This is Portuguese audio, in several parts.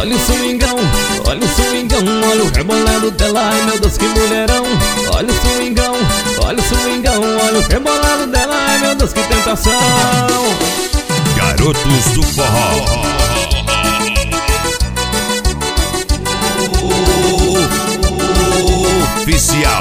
olha o swingão, olha o swingão, olha o rebolado dela, ai meu Deus que mulherão. Olha o swingão, olha o swingão, olha o rebolado dela, ai meu Deus que tentação. Garotos do Forró. Oficial.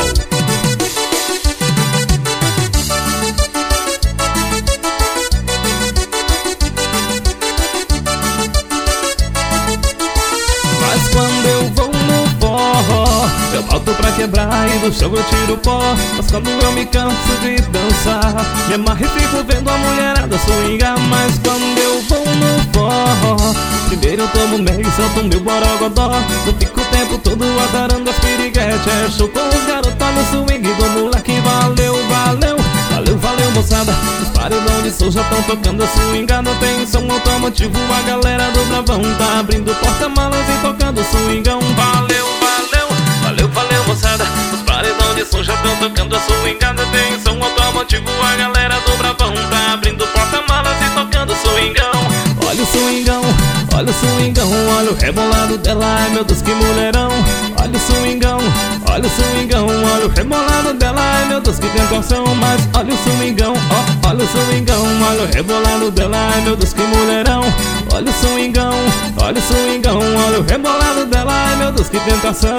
Mas quando eu vou no forró, eu volto pra quebrar e do chão eu tiro pó. Mas quando eu me canso de dançar, me amarro e fico vendo a mulherada swingar. Mas quando eu vou no forró, primeiro eu tomo meio e solto meu borogodó. Eu fico o tempo todo adorando as piriguetes. É show com os garotos no swing do moleque. Valeu, valeu, valeu, valeu moçada. Os paredão de som já tão tocando a swingada. Tem som automotivo, a galera do Bravão tá abrindo porta-malas e tocando swingão. Valeu, valeu, valeu, valeu moçada. Os paredão de som já tão tocando a swingada. Tem som automotivo, a galera do Bravão tá abrindo porta-malas e tocando swingão. Olha o swingão, olha o swingão, olha o rebolado dela, ai meu Deus que mulherão. Olha o swingão, olha o swingão, olha o rebolado dela, ai meu Deus que tentação. Mas olha o swingão, ó, olha o swingão, olha o rebolado dela, ai meu Deus que mulherão. Olha o swingão, olha o swingão, olha o rebolado dela, ai meu Deus que tentação.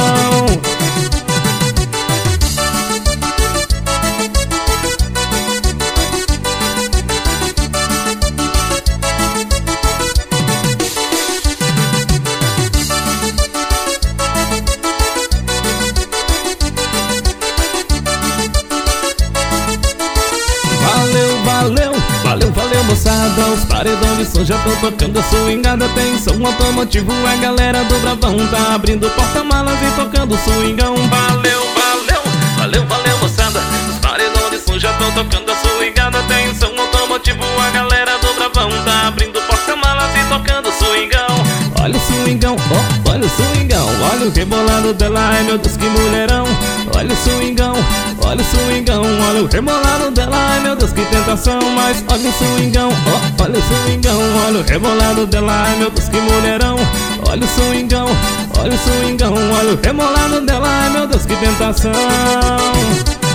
Valeu, valeu, valeu, valeu moçada. Os paredão de som já tão tocando a swingada. Tem som automotivo, a galera do Bravão tá abrindo porta-malas e tocando swingão. Valeu, valeu, valeu, valeu moçada. Os paredão de som já tão tocando a swingada. Tem som automotivo, a galera do Bravão tá abrindo porta-malas e tocando swingão. Olha o swingão, ó, olha o swingão, olha o rebolado dela, ai meu Deus que mulherão. Olha o swingão, olha o swingão, olha o rebolado dela, ai meu Deus que tentação. Mas olha o swingão, ó, olha o swingão, olha o rebolado dela, ai meu Deus que mulherão. Olha o swingão, olha o swingão, olha o rebolado dela, ai meu Deus que tentação.